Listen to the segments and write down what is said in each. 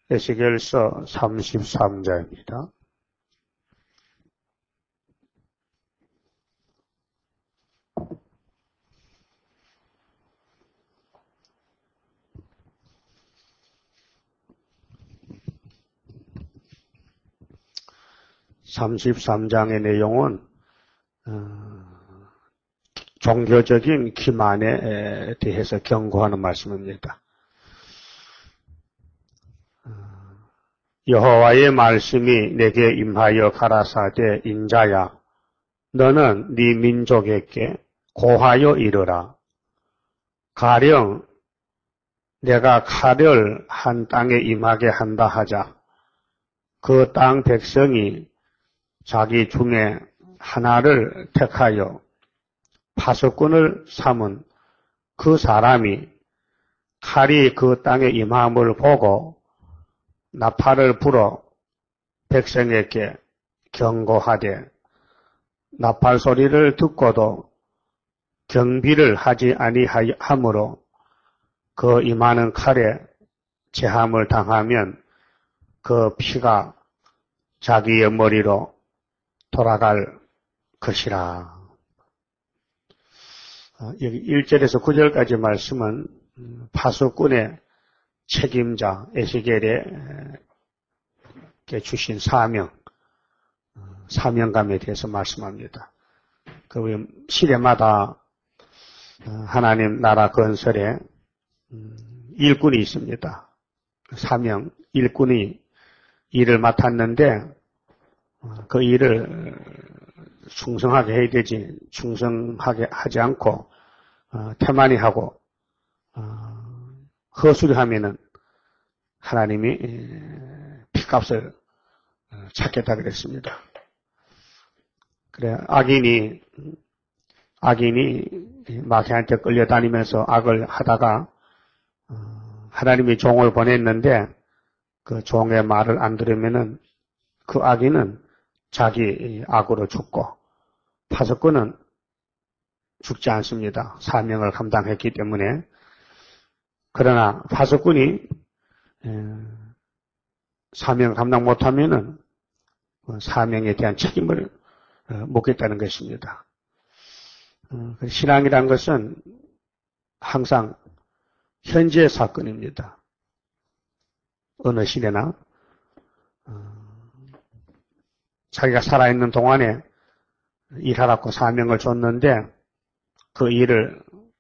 에스겔서 33장입니다. (33장의) 내용은 종교적인 기만에 대해서 경고하는 말씀입니다. 여호와의 말씀이 내게 임하여 가라사대 인자야 너는 네 민족에게 고하여 이르라. 가령 내가 칼을 한 땅에 임하게 한다 하자. 그 땅 백성이 자기 중에 하나를 택하여 파수꾼을 삼은 그 사람이 칼이 그 땅에 임함을 보고 나팔을 불어 백성에게 경고하되 나팔 소리를 듣고도 경비를 하지 아니하므로 그 임하는 칼에 제함을 당하면 그 피가 자기의 머리로 돌아갈 것이라. 여기 1절에서 9절까지 말씀은 파수꾼의 책임자 에스겔에게 주신 사명감에 대해서 말씀합니다. 그 시대마다 하나님 나라 건설에 일꾼이 있습니다. 사명, 일꾼이 일을 맡았는데 그 일을 충성하게 해야 되지, 충성하게 하지 않고 태만히 하고 허술하면은 하나님이 핏값을 찾겠다 그랬습니다. 그래 악인이 마귀한테 끌려다니면서 악을 하다가 하나님이 종을 보냈는데 그 종의 말을 안 들으면은 그 악인은 자기 악으로 죽고 파수꾼은 죽지 않습니다. 사명을 감당했기 때문에. 그러나 파수꾼이 사명을 감당 못하면은 사명에 대한 책임을 묻겠다는 것입니다. 신앙이란 것은 항상 현재의 사건입니다. 어느 시대나 자기가 살아있는 동안에 일하라고 사명을 줬는데 그 일을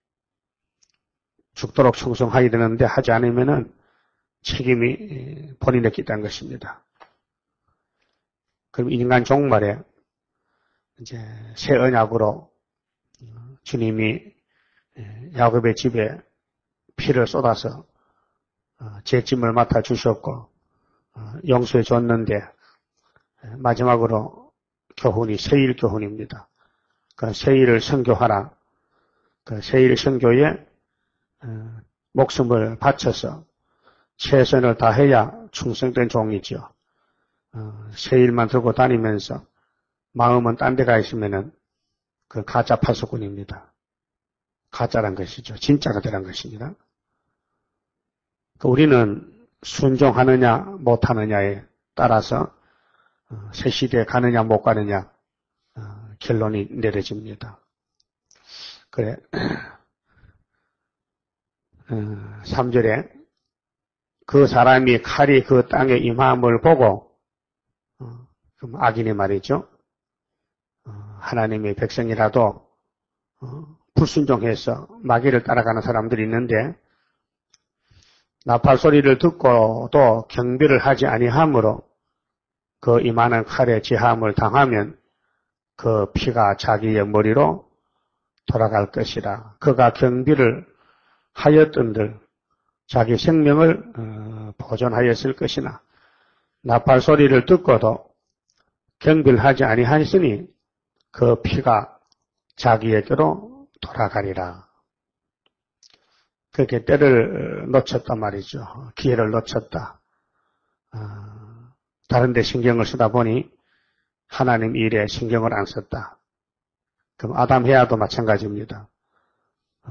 죽도록 충성하게 되는데 하지 않으면은 책임이 본인에게 있다는 것입니다. 그럼 인간 종말에 이제 새 언약으로 주님이 야곱의 집에 피를 쏟아서 죄짐을 맡아 주셨고 용서해 줬는데 마지막으로 교훈이 세일 교훈입니다. 그 세일을 선교하라. 그 세일 선교에 목숨을 바쳐서 최선을 다해야 충성된 종이죠. 세일만 들고 다니면서 마음은 딴 데 가 있으면은 그 가짜 파수꾼입니다. 가짜란 것이죠. 진짜가 되란 것입니다. 우리는 순종하느냐 못하느냐에 따라서 새 시대에 가느냐 못 가느냐 결론이 내려집니다. 그래 3절에 그 사람이 칼이 그 땅에 임함을 보고 그럼 악인이 말이죠. 하나님의 백성이라도 불순종해서 마귀를 따라가는 사람들이 있는데 나팔 소리를 듣고도 경비를 하지 아니하므로 그 임하는 칼에 제함을 당하면 그 피가 자기의 머리로 돌아갈 것이라. 그가 경비를 하였던들 자기 생명을 보존하였을 것이나 나팔 소리를 듣고도 경비를 하지 아니하였으니 그 피가 자기에게로 돌아가리라. 그렇게 때를 놓쳤단 말이죠. 기회를 놓쳤다. 다른 데 신경을 쓰다 보니 하나님 일에 신경을 안 썼다. 그럼 아담 해야도 마찬가지입니다.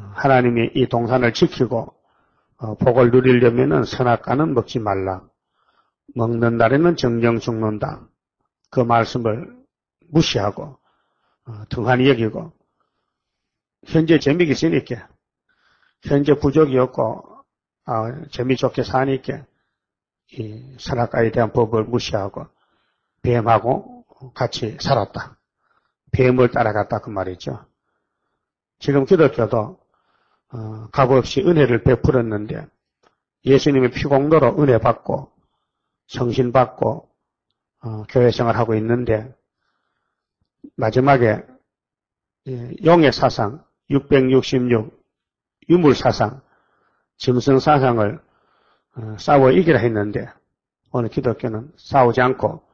하나님이 이 동산을 지키고 복을 누리려면은 선악과는 먹지 말라. 먹는 날에는 정령 죽는다. 그 말씀을 무시하고 등한히 여기고 현재 재미가 있으니까 현재 부족이 없고 재미좋게 사니까 이 선악과에 대한 법을 무시하고 뱀하고 같이 살았다. 뱀을 따라갔다 그 말이죠. 지금 기독교도 값없이 은혜를 베풀었는데 예수님의 피공로로 은혜 받고 성신 받고 교회 생활하고 있는데 마지막에 용의 사상 666 유물 사상 짐승 사상을 싸워 이기라 했는데 오늘 기독교는 싸우지 않고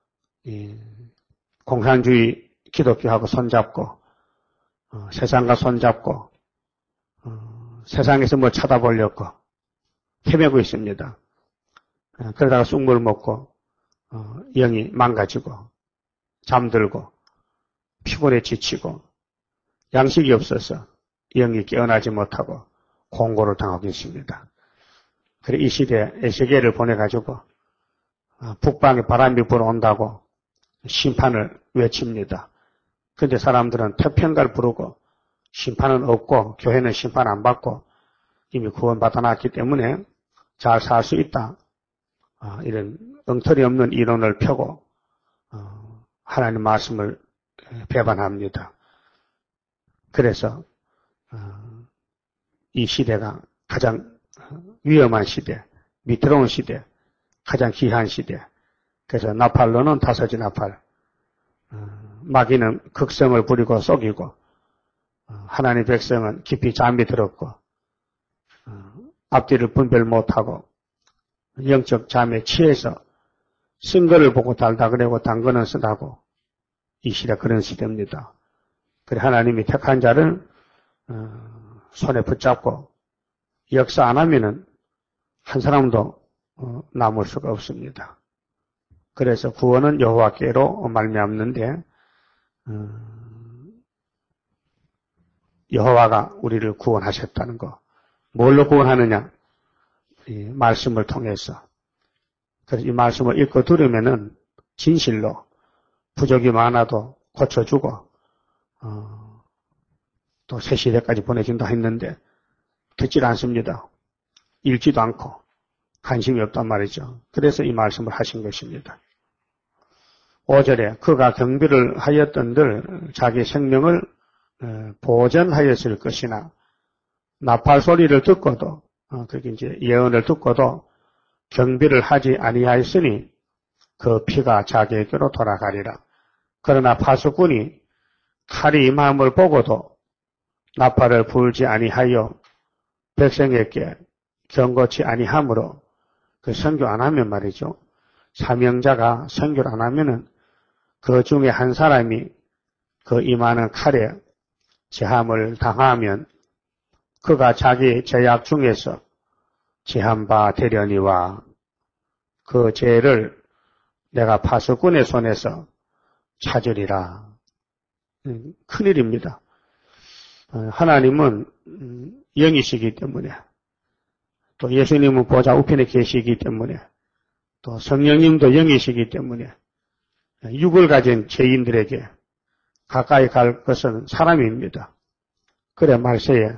공산주의 기독교하고 손잡고 세상과 손잡고 세상에서 뭘 쳐다보려고 헤매고 있습니다. 그러다가 쑥물 먹고 영이 망가지고 잠들고 피곤에 지치고 양식이 없어서 영이 깨어나지 못하고 공고를 당하고 있습니다. 그래 이 시대에 에세겔을 보내가지고 북방에 바람이 불어온다고 심판을 외칩니다. 그런데 사람들은 태평가를 부르고 심판은 없고 교회는 심판 안 받고 이미 구원받아놨기 때문에 잘 살 수 있다. 이런 엉터리 없는 이론을 펴고 하나님 말씀을 배반합니다. 그래서 이 시대가 가장 위험한 시대, 미끄러운 시대, 가장 귀한 시대. 그래서 나팔로는 다섯이 나팔, 마귀는 극성을 부리고 속이고 하나님 백성은 깊이 잠이 들었고 앞뒤를 분별 못하고 영적 잠에 취해서 쓴 거를 보고 달다 그러고 단 거는 쓰다고 이 시대 그런 시대입니다. 그래 하나님이 택한 자를 손에 붙잡고 역사 안 하면은 한 사람도 남을 수가 없습니다. 그래서 구원은 여호와께로 말미암는데 여호와가 우리를 구원하셨다는 거. 뭘로 구원하느냐? 이 말씀을 통해서. 그래서 이 말씀을 읽고 들으면은 진실로 부족이 많아도 고쳐주고 또 새 시대까지 보내준다 했는데 듣질 않습니다. 읽지도 않고 관심이 없단 말이죠. 그래서 이 말씀을 하신 것입니다. 5절에 그가 경비를 하였던들 자기 생명을 보전하였을 것이나 나팔 소리를 듣고도 그게 이제 예언을 듣고도 경비를 하지 아니하였으니 그 피가 자기에게로 돌아가리라. 그러나 파수꾼이 칼이 임함을 보고도 나팔을 불지 아니하여 백성에게 경고치 아니하므로 그 선교 안 하면 말이죠. 사명자가 선교를 안 하면은 그 중에 한 사람이 그 임하는 칼에 제함을 당하면 그가 자기 죄악 중에서 제한 바 되려니와 그 죄를 내가 파수꾼의 손에서 찾으리라. 큰일입니다. 하나님은 영이시기 때문에 또 예수님은 보좌 우편에 계시기 때문에 또 성령님도 영이시기 때문에 육을 가진 죄인들에게 가까이 갈 것은 사람입니다. 그래 말세에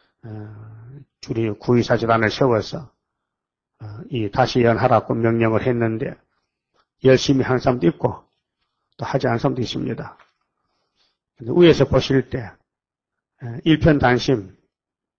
주리 구의사제단을 세워서 이 다시 연하라고 명령을 했는데 열심히 한 사람도 있고 또 하지 않은 사람도 있습니다. 위에서 보실 때 일편단심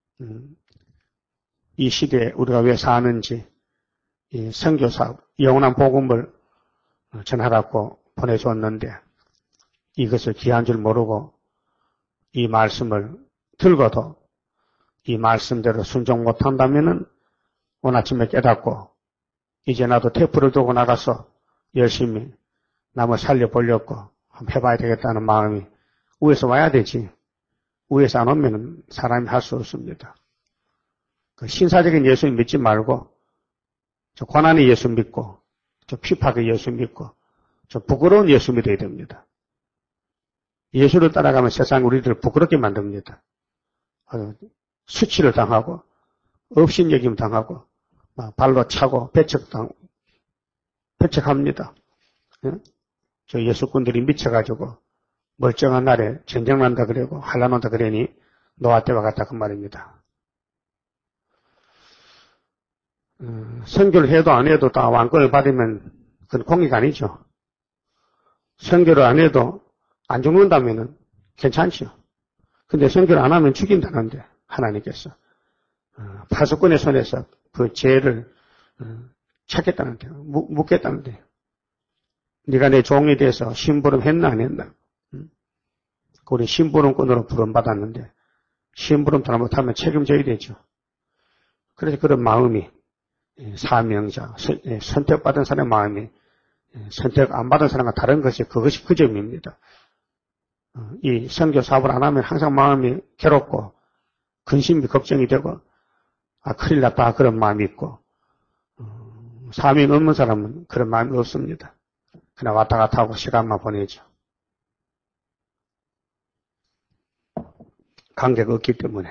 이 시대에 우리가 왜 사는지 이 선교사업 영원한 복음을 전하라고 보내줬는데 이것을 귀한 줄 모르고 이 말씀을 들고도 이 말씀대로 순종 못한다면은 오늘 아침에 깨닫고 이제 나도 테이프를 두고 나가서 열심히 남을 살려보려고 한번 해봐야 되겠다는 마음이 위에서 와야 되지. 위에서 안 오면 사람이 할 수 없습니다. 그 신사적인 예수 믿지 말고 저 고난의 예수 믿고 저 피팍의 예수 믿고 저 부끄러운 예수 믿어야 됩니다. 예수를 따라가면 세상 우리들을 부끄럽게 만듭니다. 수치를 당하고 업신여김 당하고 발로 차고 배척당하고 배척합니다. 예? 저 예수꾼들이 미쳐가지고 멀쩡한 날에 전쟁 난다 그러고 환란 온다 그러니 노아 때와 같다 그 말입니다. 선교를 해도 안 해도 다 왕권을 받으면 그건 공의가 아니죠. 선교를 안 해도 안 죽는다면은 괜찮죠. 근데 선교를 안 하면 죽인다는데 하나님께서 파수꾼의 손에서 그 죄를 찾겠다는데 묻겠다는데 네가 내 종이 돼서 심부름 했나 안 했나? 우리 심부름꾼으로 부름받았는데 심부름 잘못하면 책임져야 되죠. 그래서 그런 마음이 사명자, 선택받은 사람의 마음이 선택 안 받은 사람과 다른 것이 그것이 그 점입니다. 이 선교 사업을 안 하면 항상 마음이 괴롭고 근심이 걱정이 되고 큰일 났다 그런 마음이 있고 사명 없는 사람은 그런 마음이 없습니다. 그냥 왔다 갔다 하고 시간만 보내죠. 관계가 없기 때문에.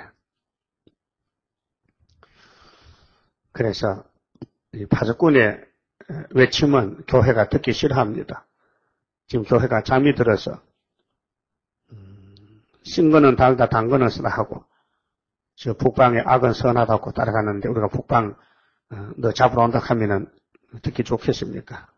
그래서 이 파수꾼의 외침은 교회가 듣기 싫어합니다. 지금 교회가 잠이 들어서 쓴 거는 달다 단 거는 쓰다 하고 저 북방의 악은 선하다고 따라가는데 우리가 북방 너 잡으러 온다 하면은 듣기 좋겠습니까?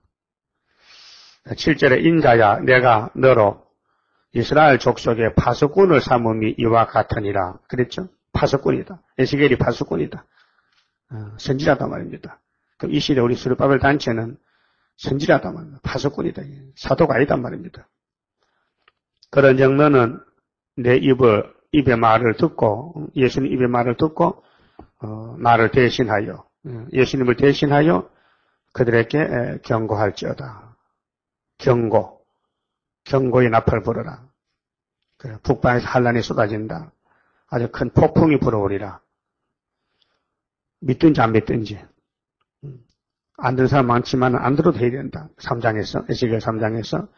7절에 인자야 내가 너로 이스라엘 족속의 파수꾼을 삼음이 이와 같으니라 그랬죠? 파수꾼이다. 에스겔이 파수꾼이다. 선지자단 말입니다. 그럼 이 시대 우리 스룹바벨 단체는 선지자단 말입니다. 파수꾼이다. 사도가 아니단 말입니다. 그런즉 너는 내 입의 말을 듣고 예수님 입의 말을 듣고 나를 대신하여 예수님을 대신하여 그들에게 경고할지어다. 경고의 나팔 불어라. 그래, 북방에서 환란이 쏟아진다. 아주 큰 폭풍이 불어오리라. 믿든지 안 믿든지. 안 듣는 사람 많지만 안 들어도 해야 된다. 3장에서, 에스겔 3장에서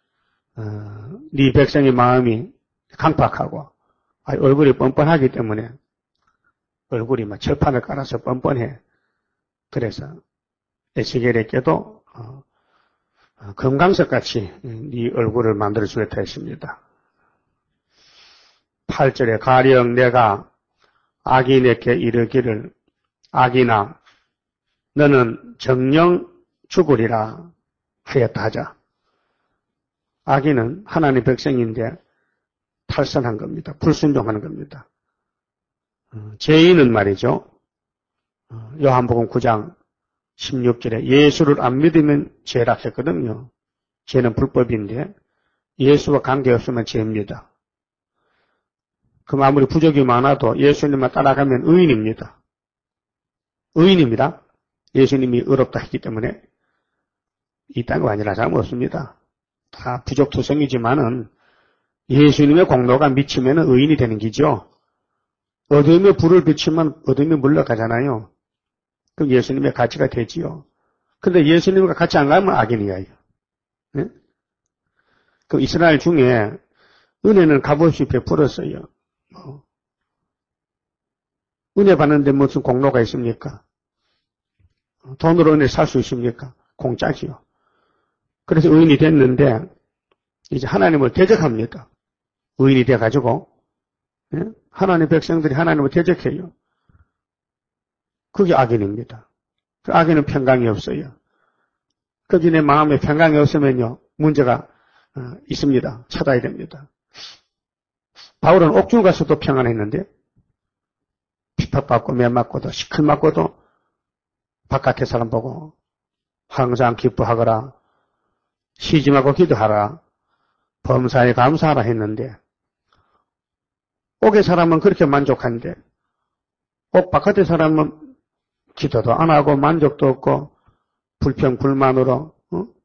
네 백성의 마음이 강팍하고 얼굴이 뻔뻔하기 때문에 얼굴이 막 철판을 깔아서 뻔뻔해. 그래서 에스겔에게도 금강석같이 네 얼굴을 만들어주겠다 했습니다. 8절에 가령 내가 악인에게 이르기를 악인아 너는 정령 죽으리라 하였다 하자. 악인은 하나님 백성인데 탈선한 겁니다. 불순종하는 겁니다. 죄인은 말이죠. 요한복음 9장 16절에 예수를 안 믿으면 죄라 했거든요. 죄는 불법인데 예수와 관계없으면 죄입니다. 그럼 아무리 부족이 많아도 예수님만 따라가면 의인입니다. 의인입니다. 예수님이 의롭다 했기 때문에 이딴 거 아니라 잘못없습니다. 다 부족투성이지만은 예수님의 공로가 미치면 의인이 되는 기죠. 어둠에 불을 비추면 어둠이 물러가잖아요. 그럼 예수님의 가치가 되지요. 근데 예수님과 같이 안 가면 악인이에요. 네? 그럼 이스라엘 중에 은혜는 값없이 베풀었어요. 은혜 받는데 무슨 공로가 있습니까? 돈으로 은혜 살 수 있습니까? 공짜지요. 그래서 의인이 됐는데 이제 하나님을 대적합니다. 의인이 돼가지고 하나님 백성들이 하나님을 대적해요. 그게 악인입니다. 그 악인은 평강이 없어요. 거기 내 마음에 평강이 없으면요 문제가 있습니다. 찾아야 됩니다. 바울은 옥중 가서도 평안했는데 핍박받고 매맞고도 시클맞고도 바깥의 사람 보고 항상 기뻐하거라 시짐하고 기도하라 범사에 감사하라 했는데 옥의 사람은 그렇게 만족한데 옥 바깥의 사람은 기도도 안 하고 만족도 없고 불평 불만으로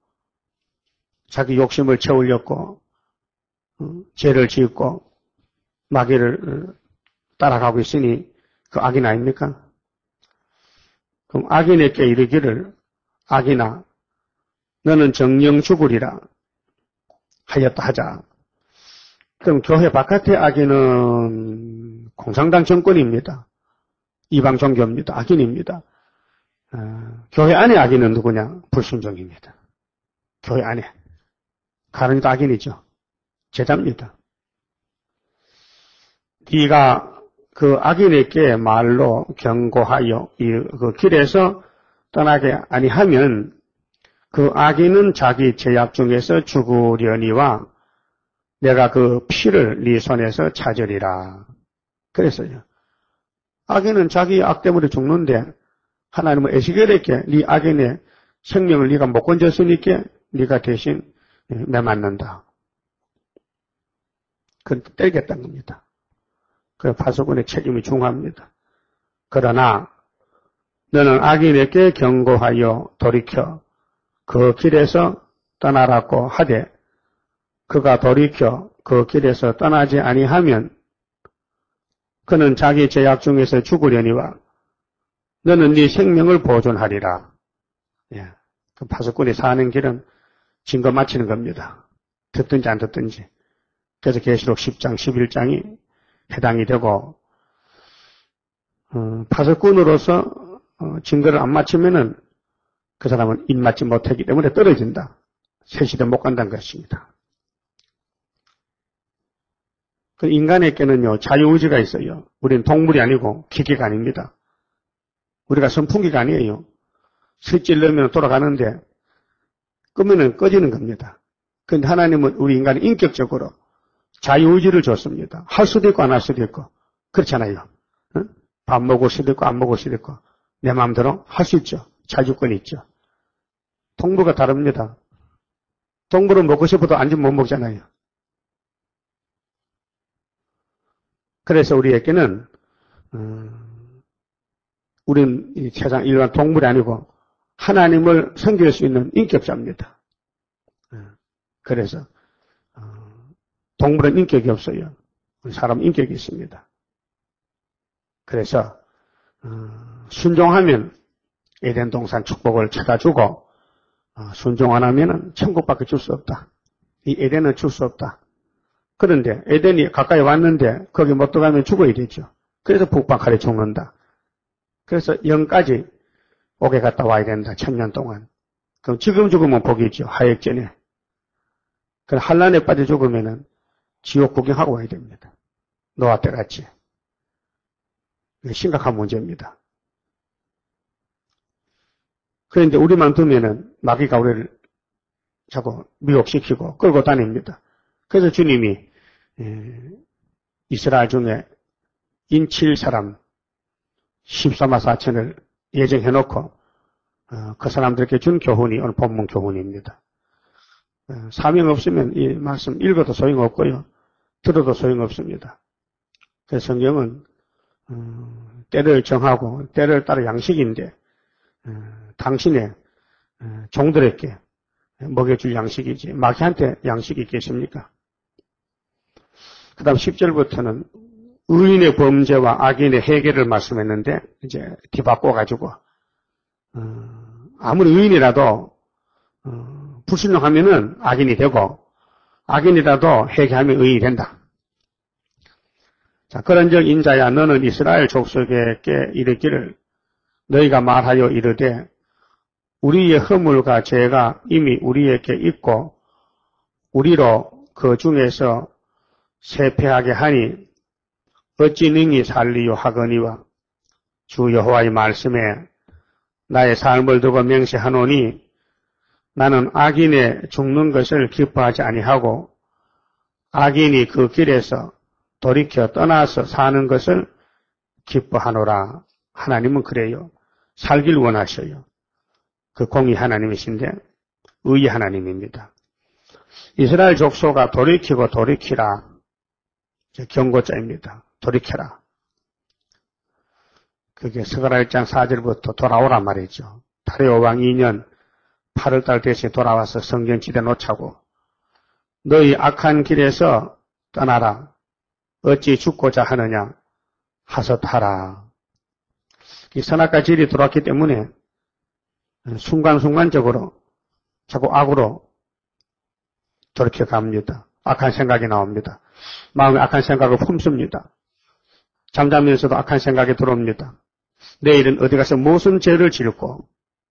자기 욕심을 채우려고 죄를 짓고 마귀를 따라가고 있으니 그 악인 아닙니까? 그럼 악인에게 이르기를 악인아 너는 정령 죽으리라 하였다 하자. 그럼 교회 바깥의 악인은 공산당 정권입니다. 이방 종교입니다. 악인입니다. 교회 안에 악인은 누구냐? 불순종입니다. 교회 안에. 가론이도 악인이죠. 제자입니다. 네가 그 악인에게 말로 경고하여 그 길에서 떠나게 아니하면 그 악인은 자기 죄악 중에서 죽으려니와 내가 그 피를 네 손에서 찾으리라. 그랬어요. 악인은 자기 악 때문에 죽는데 하나님은 에스겔에게 네 악인의 생명을 네가 못 건졌으니까 네가 대신 매맞는다. 그건 때리겠다는 겁니다. 그 파수꾼의 책임이 중요합니다. 그러나 너는 악인에게 경고하여 돌이켜 그 길에서 떠나라고 하되 그가 돌이켜 그 길에서 떠나지 아니하면 그는 자기 죄악 중에서 죽으려니와 너는 네 생명을 보존하리라. 예. 그 파수꾼이 사는 길은 증거 맞히는 겁니다. 듣든지 안 듣든지. 그래서 계시록 10장, 11장이 해당이 되고 파수꾼으로서 증거를 안 맞추면은 그 사람은 입맞지 못하기 때문에 떨어진다. 새 시대 못 간다는 것입니다. 그 인간에게는요 자유의지가 있어요. 우리는 동물이 아니고 기계가 아닙니다. 우리가 선풍기가 아니에요. 스위치 넣으면 돌아가는데 끄면은 꺼지는 겁니다. 그런데 하나님은 우리 인간이 인격적으로 자유의지를 줬습니다. 할 수도 있고 안 할 수도 있고 그렇잖아요. 응? 밥 먹을 수도 있고 안 먹을 수도 있고 내 마음대로 할 수 있죠. 자주권이 있죠. 동물과 다릅니다. 동물은 먹고 싶어도 안 주면 못 먹잖아요. 그래서 우리에게는 우리는 이 세상 일반 동물이 아니고 하나님을 섬길 수 있는 인격자입니다. 그래서 동물은 인격이 없어요. 사람은 인격이 있습니다. 그래서 순종하면 에덴 동산 축복을 찾아주고 순종 안 하면 천국밖에 줄 수 없다. 이 에덴은 줄 수 없다. 그런데 에덴이 가까이 왔는데 거기 못 들어가면 죽어야 되죠. 그래서 북방칼에 죽는다. 그래서 영까지 옥에 갔다 와야 된다. 1000년 동안. 그럼 지금 죽으면 복이죠. 하액전에. 그럼 환란에 빠져 죽으면은 지옥 구경하고 와야 됩니다. 노아 때 같이. 심각한 문제입니다. 그런데 우리만 두면은 마귀가 우리를 자꾸 미혹시키고 끌고 다닙니다. 그래서 주님이 이스라엘 중에 인칠 사람 14만 4천을 예정해놓고 그 사람들에게 준 교훈이 오늘 본문 교훈입니다. 사명 없으면 이 말씀 읽어도 소용없고요. 들어도 소용없습니다. 그래서 성경은 때를 정하고 때를 따라 양식인데 당신의 종들에게 먹여줄 양식이지 마귀한테 양식이 있겠습니까? 그 다음 10절부터는 의인의 범죄와 악인의 해결을 말씀했는데 이제 뒤바꿔가지고 아무리 의인이라도 불순종하면은 악인이 되고 악인이라도 회개하면 의인이 된다. 자, 그런즉 인자야 너는 이스라엘 족속에게 이르기를 너희가 말하여 이르되 우리의 허물과 죄가 이미 우리에게 있고 우리로 그 중에서 세폐하게 하니 어찌 능히 살리요 하거니와 주 여호와의 말씀에 나의 삶을 두고 맹세하노니 나는 악인의 죽는 것을 기뻐하지 아니하고 악인이 그 길에서 돌이켜 떠나서 사는 것을 기뻐하노라. 하나님은 그래요. 살길 원하셔요. 그 공의 하나님이신데 의의 하나님입니다. 이스라엘 족속아 돌이키고 돌이키라. 경고자입니다. 돌이켜라. 그게 스가랴 1장 4절부터 돌아오란 말이죠. 다리오 왕 2년 8월달 대신 돌아와서 성전 지대 놓자고 너희 악한 길에서 떠나라. 어찌 죽고자 하느냐 하소하라. 이 선악과 질이 들어왔기 때문에 순간순간적으로 자꾸 악으로 돌이켜 갑니다. 악한 생각이 나옵니다. 마음에 악한 생각을 품습니다. 잠자면서도 악한 생각이 들어옵니다. 내일은 어디 가서 무슨 죄를 짓고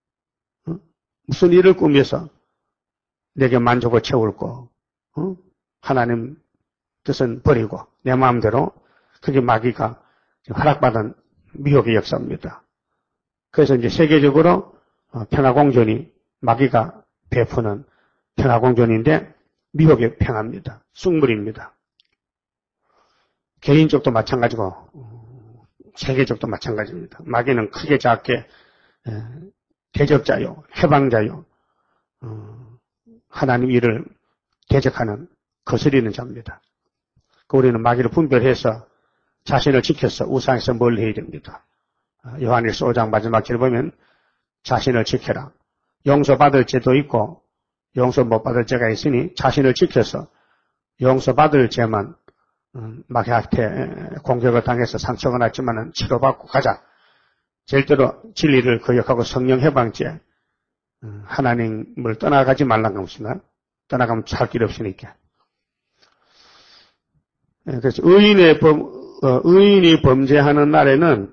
무슨 일을 꾸며서 내게 만족을 채울고 하나님 뜻은 버리고 내 마음대로 그게 마귀가 허락받은 미혹의 역사입니다. 그래서 이제 세계적으로 평화공존이 마귀가 베푸는 평화공존인데 미혹의 평화입니다. 쑥물입니다. 개인적도 마찬가지고 세계적도 마찬가지입니다. 마귀는 크게 작게 대적자요, 해방자요, 하나님 일을 대적하는 거스리는 자입니다. 우리는 마귀를 분별해서 자신을 지켜서 우상에서 멀리해야 됩니다. 요한일서 5장 마지막 절 보면 자신을 지켜라. 용서받을 죄도 있고 용서 못 받을 죄가 있으니 자신을 지켜서 용서받을 죄만 마귀한테 공격을 당해서 상처가 났지만 치료받고 가자. 절대로 진리를 거역하고 성령 해방죄 하나님을 떠나가지 말란 겁니다. 떠나가면 살 길 없으니까. 그래서 의인이 범죄하는 날에는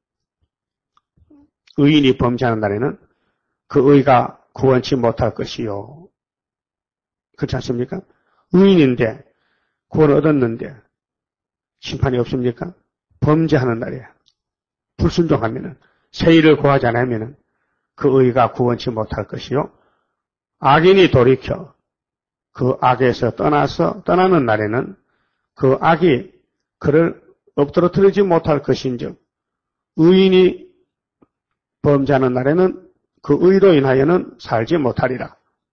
그 의가 구원치 못할 것이요. 그렇지 않습니까? 의인인데 구원을 얻었는데 심판이 없습니까? 범죄하는 날이에요. 불순종하면은 세의를 구하지 않으면은 그 의가 구원치 못할 것이요. 악인이 돌이켜 그 악에서 떠나는 날에는 그 악이 그를 엎드러뜨리지 못할 것인즉 의인이 범죄하는 날에는 그 의로 인하여는 살지 못하리라.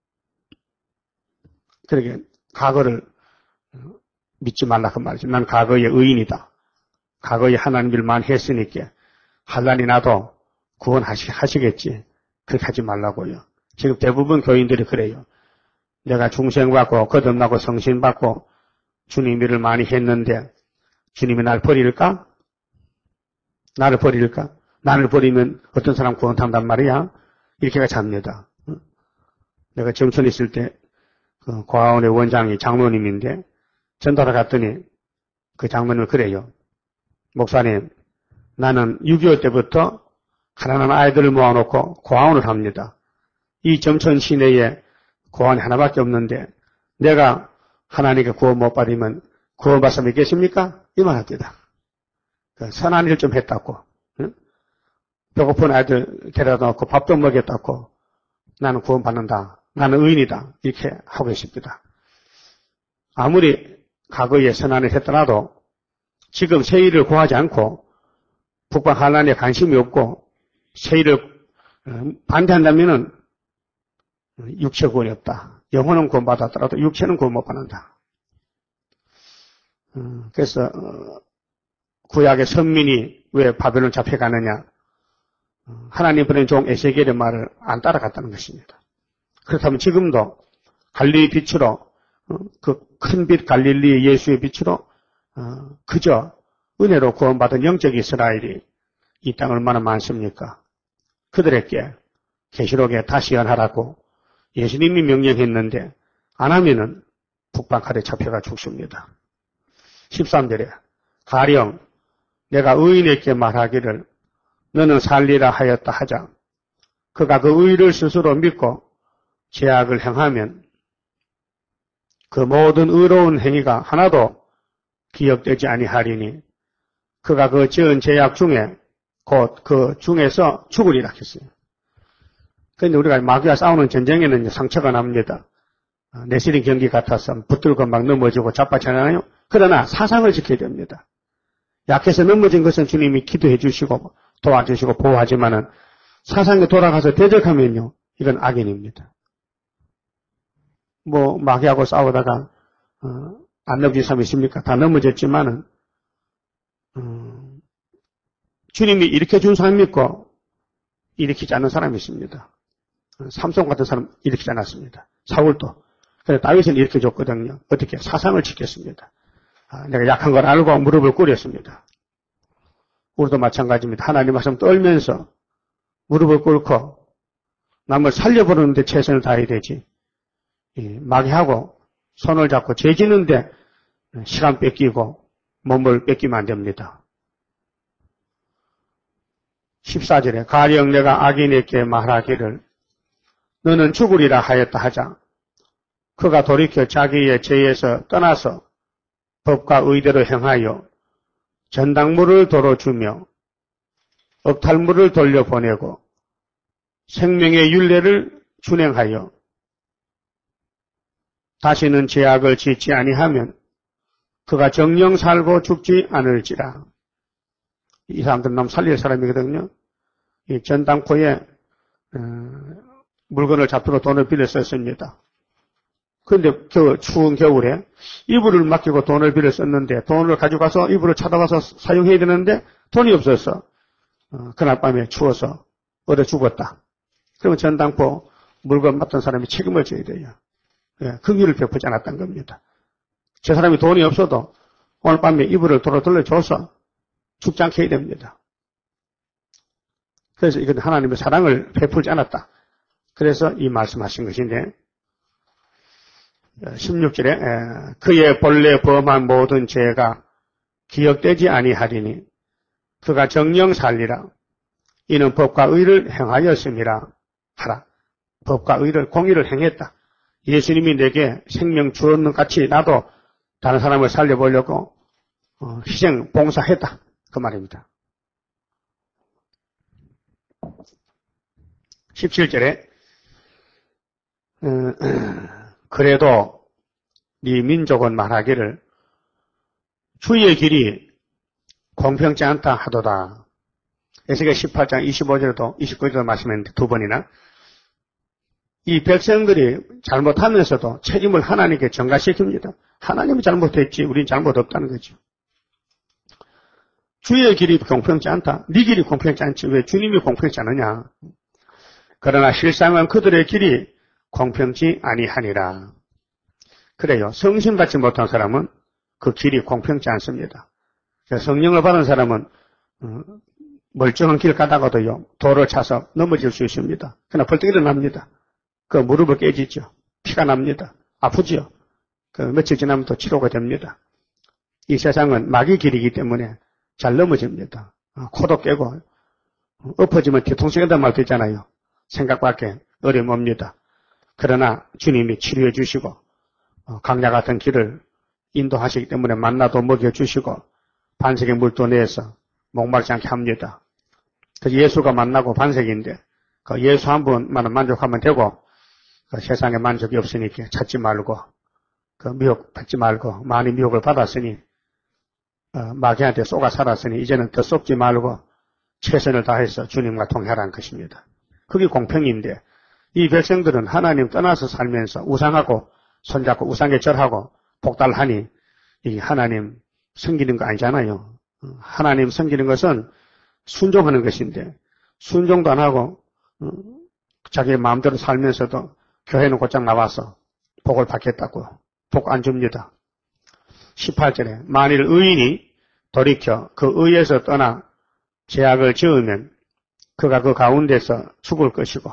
그러게 과거를 믿지 말라 그 말이지. 난 과거의 의인이다. 과거에 하나님 일만 했으니까 한란이 나도 구원하시겠지. 그렇게 하지 말라고요. 지금 대부분 교인들이 그래요. 내가 중생받고 거듭나고 성신받고 주님 일을 많이 했는데 주님이 날 버릴까? 나를 버릴까? 나를 버리면 어떤 사람 구원한단 말이야? 이렇게가 잡니다. 내가 정촌에 있을 때 그 고아원의 원장이 장로님인데 전도하러 갔더니 그 장로님은 그래요. 목사님, 나는 6.25 때부터 가난한 아이들을 모아놓고 고아원을 합니다. 이 점천 시내에 고아원이 하나밖에 없는데 내가 하나님께 구원 못 받으면 구원 받아 믿겠습니까? 이 말 합니다. 선한 일 좀 했다고. 응? 배고픈 아이들 데려다 놓고 밥 좀 먹였다고. 나는 구원 받는다. 나는 의인이다. 이렇게 하고 있습니다. 아무리 과거에 선한 일 했더라도 지금 세의를 구하지 않고 북방 한란에 관심이 없고 세의를 반대한다면은 육체 구원이 없다. 영혼은 구원 받았더라도 육체는 구원 못 받는다. 그래서 구약의 선민이 왜 바벨론 잡혀가느냐? 하나님 보낸 종 에세겔의 말을 안 따라갔다는 것입니다. 그렇다면 지금도 갈릴리 빛으로 그 큰 빛 갈릴리 예수의 빛으로 그저 은혜로 구원받은 영적 이스라엘이 이 땅 얼마나 많습니까? 그들에게 계시록에 다시 연하라고 예수님이 명령했는데 안 하면은 북방칼에 잡혀가 죽습니다. 13절에 가령 내가 의인에게 말하기를 너는 살리라 하였다 하자. 그가 그 의를 스스로 믿고 죄악을 행하면 그 모든 의로운 행위가 하나도 기억되지 아니하리니 그가 그 지은 죄악 중에 곧 그 중에서 죽으리라 했어요. 그런데 우리가 마귀와 싸우는 전쟁에는 상처가 납니다. 내실인 경기 같아서 붙들고 막 넘어지고 자빠지잖아요. 그러나 사상을 지켜야 됩니다. 약해서 넘어진 것은 주님이 기도해 주시고 도와주시고 보호하지만은 사상에 돌아가서 대적하면요. 이건 악인입니다. 마귀하고 싸우다가 안 넘어진 사람이 있습니까? 다 넘어졌지만은 주님이 일으켜 준 사람 믿고 일으키지 않는 사람이 있습니다. 삼손 같은 사람 일으키지 않았습니다. 사울도. 그래서 다윗은 일으켜 줬거든요. 어떻게? 사상을 지켰습니다. 내가 약한 걸 알고 무릎을 꿇었습니다. 우리도 마찬가지입니다. 하나님 말씀 떨면서 무릎을 꿇고 남을 살려보는데 최선을 다해야 되지. 마귀하고 손을 잡고 죄지는데 시간 뺏기고 몸을 뺏기면 안 됩니다. 14절에 가령 내가 악인에게 말하기를 너는 죽으리라 하였다 하자 그가 돌이켜 자기의 죄에서 떠나서 법과 의대로 행하여 전당물을 도로 주며 억탈물을 돌려보내고 생명의 율례를 준행하여 다시는 죄악을 짓지 아니하면 그가 정령 살고 죽지 않을지라. 이 사람들은 남 살릴 사람이거든요. 이 전당포에 물건을 잡도록 돈을 빌려 썼습니다. 그런데 추운 겨울에 이불을 맡기고 돈을 빌려 썼는데 돈을 가져가서 이불을 찾아가서 사용해야 되는데 돈이 없어서 그날 밤에 추워서 얼어 죽었다. 그러면 전당포 물건 맡던 사람이 책임을 져야 돼요. 예, 긍휼을 베푸지 않았던 겁니다. 저 사람이 돈이 없어도 오늘 밤에 이불을 도로 돌려줘서 죽지 않게 해야 됩니다. 그래서 이건 하나님의 사랑을 베풀지 않았다. 그래서 이 말씀하신 것인데 16절에 그의 본래 범한 모든 죄가 기억되지 아니하리니 그가 정령 살리라. 이는 법과 의를 행하였음이라 하라. 법과 의를 공의를 행했다. 예수님이 내게 생명 주었는 같이 나도 다른 사람을 살려보려고 희생 봉사했다. 그 말입니다. 17절에 그래도 네 민족은 말하기를 주의 길이 공평치 않다 하도다. 에스겔 18장 25절에도 29절에도 말씀했는데 두 번이나 이 백성들이 잘못하면서도 책임을 하나님께 전가시킵니다. 하나님이 잘못했지 우린 잘못 없다는 거죠. 주의 길이 공평치 않다. 네 길이 공평치 않지 왜 주님이 공평치 않느냐. 그러나 실상은 그들의 길이 공평치 아니하니라. 그래요. 성신 받지 못한 사람은 그 길이 공평치 않습니다. 성령을 받은 사람은 멀쩡한 길 가다가도요 돌을 차서 넘어질 수 있습니다. 그러나 벌떡 일어납니다. 그 무릎을 깨지죠. 피가 납니다. 아프지요. 그 며칠 지나면 또 치료가 됩니다. 이 세상은 마귀 길이기 때문에 잘 넘어집니다. 코도 깨고 엎어지면 뒤통수 깬다는 말도 있잖아요. 생각밖에 어려움 없니다. 그러나 주님이 치료해 주시고 강야 같은 길을 인도하시기 때문에 만나도 먹여주시고 반석의 물도 내서 목마르지 않게 합니다. 그 예수가 만나고 반석인데 그 예수 한 분만 만족하면 되고 그 세상에 만족이 없으니까 찾지 말고 그 미혹 받지 말고 많이 미혹을 받았으니 마귀한테 쏘가 살았으니 이제는 더 쏟지 말고 최선을 다해서 주님과 통하라는 것입니다. 그게 공평인데 이 백성들은 하나님 떠나서 살면서 우상하고 손잡고 우상에 절하고 복달하니 이 하나님 섬기는 거 아니잖아요. 하나님 섬기는 것은 순종하는 것인데 순종도 안 하고 자기 마음대로 살면서도 교회는 곧장 나와서 복을 받겠다고 복 안 줍니다. 18절에 만일 의인이 돌이켜 그 의에서 떠나 죄악을 지으면 그가 그 가운데서 죽을 것이고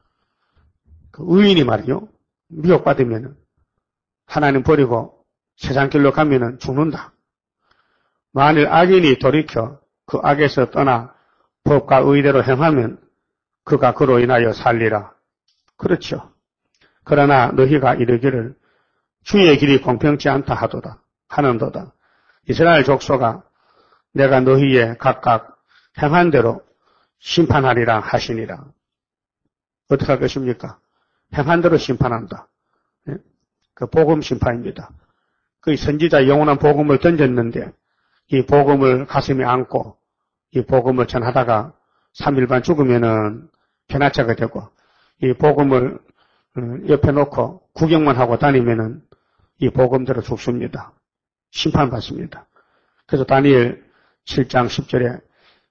그 의인이 말이요 미혹받으면 하나님 버리고 세상 길로 가면 죽는다. 만일 악인이 돌이켜 그 악에서 떠나 법과 의대로 행하면 그가 그로 인하여 살리라. 그렇죠. 그러나 너희가 이르기를 주의 길이 공평치 않다 하는도다. 이스라엘 족속아 내가 너희의 각각 행한 대로 심판하리라 하시니라. 어떻게 할 것입니까? 행한 대로 심판한다. 그 복음 심판입니다. 그 선지자 영원한 복음을 던졌는데 이 복음을 가슴에 안고 이 복음을 전하다가 3일 반 죽으면은 변화차가 되고 이 복음을 옆에 놓고 구경만 하고 다니면은 이 복음대로 죽습니다. 심판받습니다. 그래서 다니엘 7장 10절에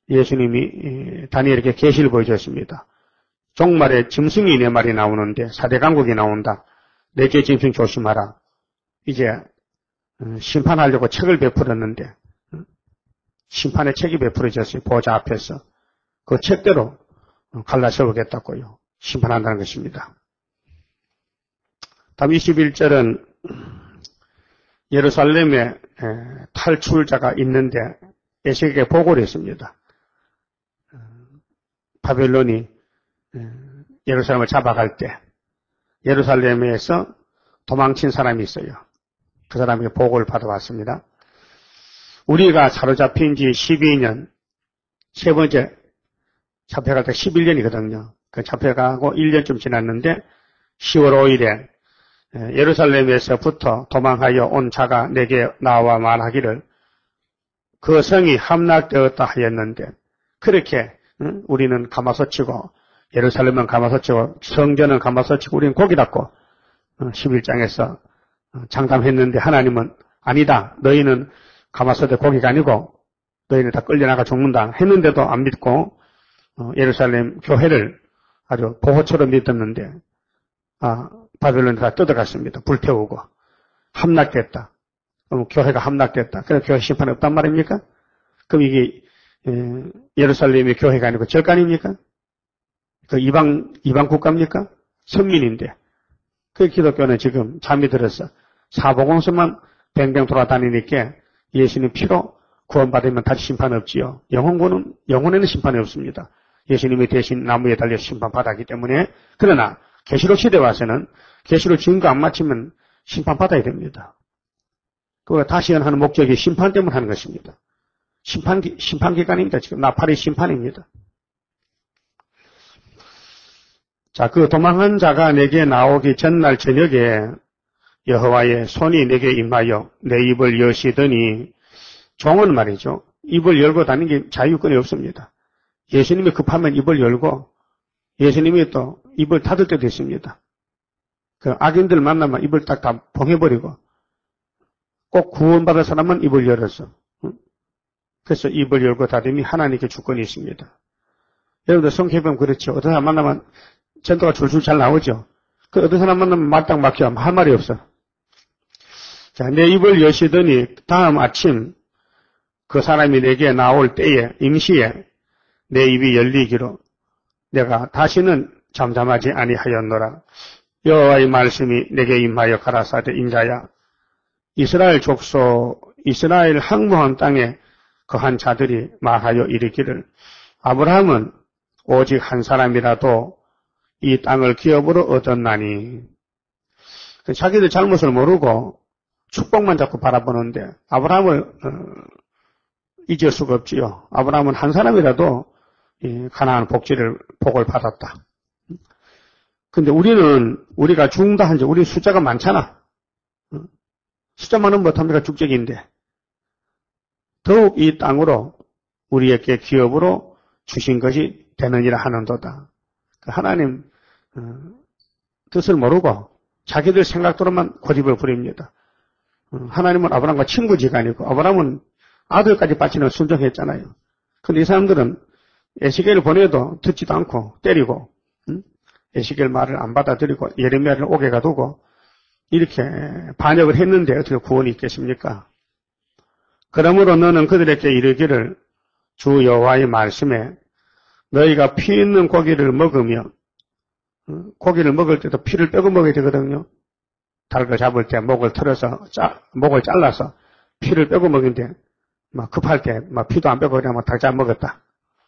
예수님이 다니엘에게 계시를 보여줬습니다. 종말에 짐승이 네 말이 나오는데 4대 강국이 나온다. 내게 짐승 조심하라. 이제 심판하려고 책을 베풀었는데 심판의 책이 베풀어졌어요. 보좌 앞에서. 그 책대로 갈라세우겠다고요. 심판한다는 것입니다. 다음 21절은 예루살렘에 탈출자가 있는데 에스겔에게 보고를 했습니다. 바벨론이 예루살렘을 잡아갈 때 예루살렘에서 도망친 사람이 있어요. 그 사람에게 보고를 받아왔습니다. 우리가 사로잡힌 지 12년, 세 번째 잡혀갈 때 11년이거든요. 그 잡혀가고 1년쯤 지났는데 10월 5일에 예루살렘에서부터 도망하여 온 자가 내게 나와 말하기를 그 성이 함락되었다 하였는데 그렇게 우리는 가마솥치고 예루살렘은 가마솥치고 성전은 가마솥치고 우리는 고기 닫고 11장에서 장담했는데 하나님은 아니다. 너희는 가마솥에 고기가 아니고 너희는 다 끌려나가 죽는다 했는데도 안 믿고 예루살렘 교회를 아주 보호처럼 믿었는데 바벨론에 다 뜯어갔습니다. 불태우고 함락됐다. 그럼 교회가 함락됐다. 그럼 교회 심판이 없단 말입니까? 그럼 이게 예루살렘의 교회가 아니고 절간입니까? 그 이방 국가입니까? 선민인데. 그 기독교는 지금 잠이 들어서 사복음서만 뱅뱅 돌아다니니까 예수님 피로 구원받으면 다시 심판 없지요. 영혼에는 심판이 없습니다. 예수님이 대신 나무에 달려 심판받았기 때문에. 그러나 계시록 시대 와서는 계시록 증거 안 맞추면 심판받아야 됩니다. 그걸 다시 하는 목적이 심판 때문에 하는 것입니다. 심판기간입니다. 지금 나팔의 심판입니다. 자, 그 도망한 자가 내게 나오기 전날 저녁에 여호와의 손이 내게 임하여 내 입을 여시더니 종은 말이죠. 입을 열고 다니는 게 자유권이 없습니다. 예수님이 급하면 입을 열고 예수님이 또 입을 닫을 때도 있습니다. 그 악인들 만나면 입을 딱 다 봉해버리고 꼭 구원받을 사람은 입을 열어서 그래서 입을 열고 닫음이 하나님께 주권이 있습니다. 여러분들 성경에 그렇죠. 어떤 사람 만나면 전도가 줄줄 잘 나오죠. 그 어떤 사람 만나면 마땅 막혀 할 말이 없어. 자, 내 입을 여시더니 다음 아침 그 사람이 내게 나올 때에 임시에 내 입이 열리기로 내가 다시는 잠잠하지 아니하였노라. 여호와의 말씀이 내게 임하여 가라사대 인자야 이스라엘 족속 이스라엘 항모한 땅에 거한 자들이 말하여 이르기를 아브라함은 오직 한 사람이라도 이 땅을 기업으로 얻었나니. 자기들 잘못을 모르고 축복만 자꾸 바라보는데 아브라함을 잊을 수가 없지요. 아브라함은 한 사람이라도 가나안 복을 받았다. 근데 우리가 죽는다 한지 우리 숫자가 많잖아. 숫자 많으면 못합니까? 축적인데. 더욱 이 땅으로 우리에게 기업으로 주신 것이 되느니라 하는도다. 하나님 뜻을 모르고 자기들 생각대로만 고집을 부립니다. 하나님은 아브라함과 친구지가 아니고 아브라함은 아들까지 바치는 순종했잖아요. 근데 이 사람들은 에스겔을 보내도 듣지도 않고 때리고 에스겔 말을 안 받아들이고 예레미야를 오게 가두고 이렇게 반역을 했는데 어떻게 구원이 있겠습니까? 그러므로 너는 그들에게 이르기를 주 여호와의 말씀에 너희가 피 있는 고기를 먹으며 고기를 먹을 때도 피를 빼고 먹어야 되거든요. 닭을 잡을 때 목을 틀어서 목을 잘라서 피를 빼고 먹는데 막 급할 때 막 피도 안 빼고 그냥 닭 잡아 먹었다.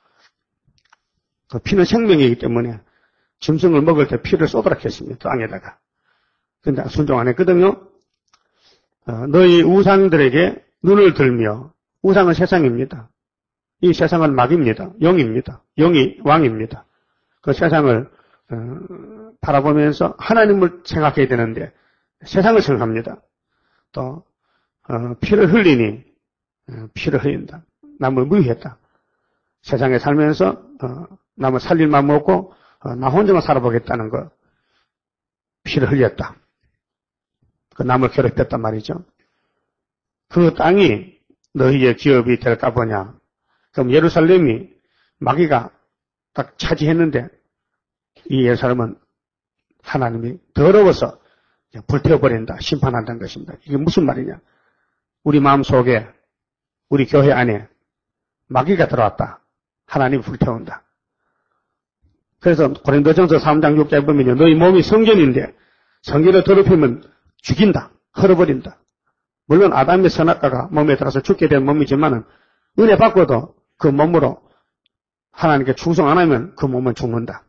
그 피는 생명이기 때문에 짐승을 먹을 때 피를 쏟도록 했습니다. 땅에다가. 근데 순종 안 했거든요. 너희 우상들에게 눈을 들며 우상은 세상입니다. 이 세상은 마귀입니다. 영입니다. 영이 왕입니다. 그 세상을 바라보면서 하나님을 생각해야 되는데 세상을 생각합니다. 또 피를 흘리니 피를 흘린다. 남을 무효했다. 세상에 살면서 남을 살릴 마음 없고 나 혼자만 살아보겠다는 거 피를 흘렸다. 그 남을 괴롭혔단 말이죠. 그 땅이 너희의 기업이 될까 보냐. 그럼 예루살렘이 마귀가 딱 차지했는데 이 예루살렘은 하나님이 더러워서 불태워버린다. 심판한다는 것입니다. 이게 무슨 말이냐. 우리 마음속에 우리 교회 안에 마귀가 들어왔다. 하나님이 불태운다. 그래서 고린도전서 3장 6절에 보면 너희 몸이 성전인데 성전을 더럽히면 죽인다. 헐어버린다. 물론 아담의 선악과가 몸에 들어서 죽게 된 몸이지만 은혜 받고도 그 몸으로 하나님께 충성 안 하면 그 몸은 죽는다.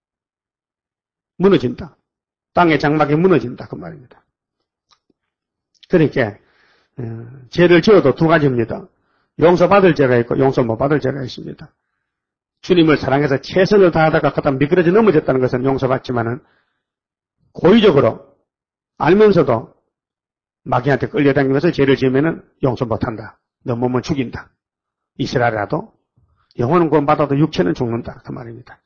무너진다. 땅의 장막이 무너진다. 그 말입니다. 그러니까 죄를 지어도 두 가지입니다. 용서받을 죄가 있고 용서 못 받을 죄가 있습니다. 주님을 사랑해서 최선을 다하다가 그다 미끄러져 넘어졌다는 것은 용서받지만은 고의적으로 알면서도 마귀한테 끌려다니면서 죄를 지으면은 용서 못한다. 너 몸은 죽인다. 이스라엘이라도 영혼은 구원받아도 육체는 죽는다. 그 말입니다.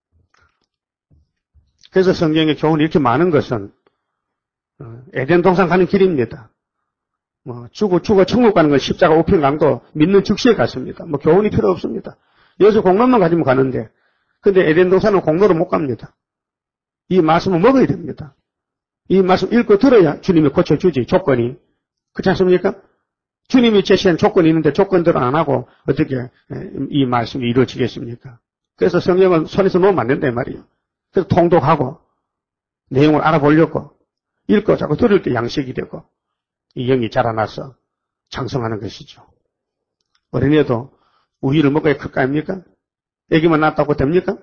그래서 성경에 교훈이 이렇게 많은 것은 에덴 동산 가는 길입니다. 죽어 천국 가는 건 십자가 우편 강도 믿는 즉시에 갔습니다. 교훈이 필요 없습니다. 여기서 공로만 가지면 가는데, 근데 에덴 동산은 공로로 못 갑니다. 이 말씀을 먹어야 됩니다. 이 말씀 읽고 들어야 주님이 고쳐주지, 조건이. 그렇지 않습니까? 주님이 제시한 조건이 있는데 조건대로 안 하고 어떻게 이 말씀이 이루어지겠습니까? 그래서 성경은 손에서 놓으면 안 된다, 이 말이에요. 그래서 통독하고, 내용을 알아보려고, 읽고 자꾸 들을 때 양식이 되고, 이 영이 자라나서 장성하는 것이죠. 어린애도 우유를 먹어야 클 거 아닙니까? 애기만 낳았다고 됩니까?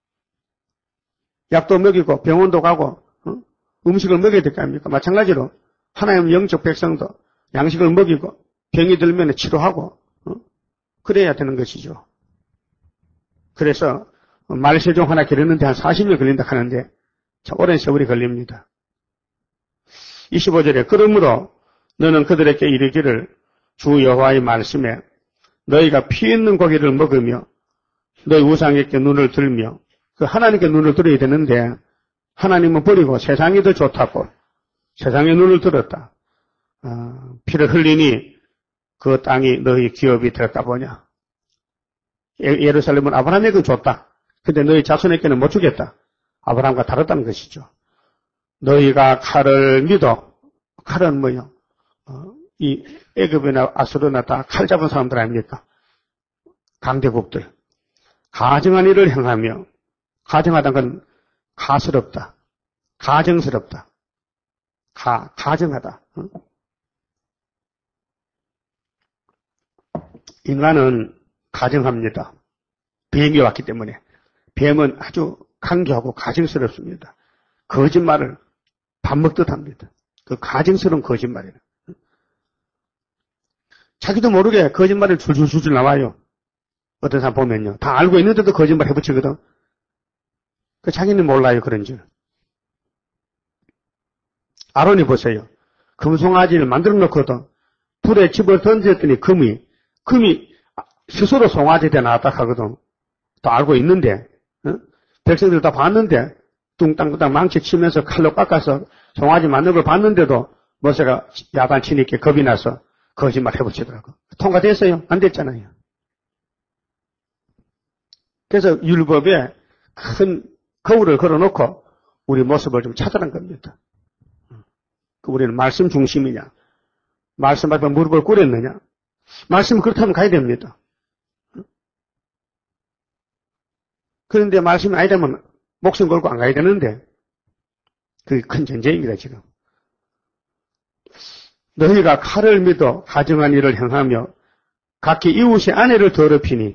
약도 먹이고 병원도 가고 음식을 먹여야 될 거 아닙니까? 마찬가지로 하나님 영적 백성도 양식을 먹이고 병이 들면 치료하고 그래야 되는 것이죠. 그래서 말세종 하나 기르는데 한 40년 걸린다 하는데 참 오랜 세월이 걸립니다. 25절에 그러므로 너는 그들에게 이르기를 주 여호와의 말씀에 너희가 피 있는 고기를 먹으며 너희 우상에게 눈을 들며 그 하나님께 눈을 들어야 되는데 하나님은 버리고 세상이 더 좋다고 세상에 눈을 들었다. 피를 흘리니 그 땅이 너희 기업이 될까 보냐. 예루살렘은 아브라함에게 줬다. 근데 너희 자손에게는 못 주겠다. 아브라함과 다르다는 것이죠. 너희가 칼을 믿어. 칼은 뭐요? 이 애굽이나 아수르나 다 칼 잡은 사람들 아닙니까? 강대국들. 가정한 일을 행하며 가정하다는 건 가스럽다. 가정스럽다. 가정하다. 인간은 가정합니다. 뱀이 왔기 때문에. 뱀은 아주 강교하고 가정스럽습니다. 거짓말을 밥 먹듯 합니다. 그 가정스러운 거짓말이에요. 자기도 모르게 거짓말을 줄줄줄줄 나와요. 어떤 사람 보면요. 다 알고 있는데도 거짓말 해붙이거든. 그 자기는 몰라요, 그런 줄. 아론이 보세요. 금송아지를 만들어 놓고도 불에 집을 던졌더니 금이 스스로 송아지에 나왔다 하거든. 또 알고 있는데, 백성들 다 봤는데, 뚱땅뚱땅 망치 치면서 칼로 깎아서 송아지 만든 걸 봤는데도 모세가 야단치니까 겁이 나서 거짓말 해붙이더라고. 통과됐어요? 안 됐잖아요. 그래서 율법에 큰 거울을 걸어놓고 우리 모습을 좀 찾아낸 겁니다. 우리는 말씀 중심이냐? 말씀 앞에 무릎을 꿇었느냐? 말씀이 그렇다면 가야 됩니다. 그런데 말씀이 아니라면 목숨 걸고 안 가야 되는데 그게 큰 전제입니다, 지금. 너희가 칼을 믿어 가정한 일을 행하며 각기 이웃의 아내를 더럽히니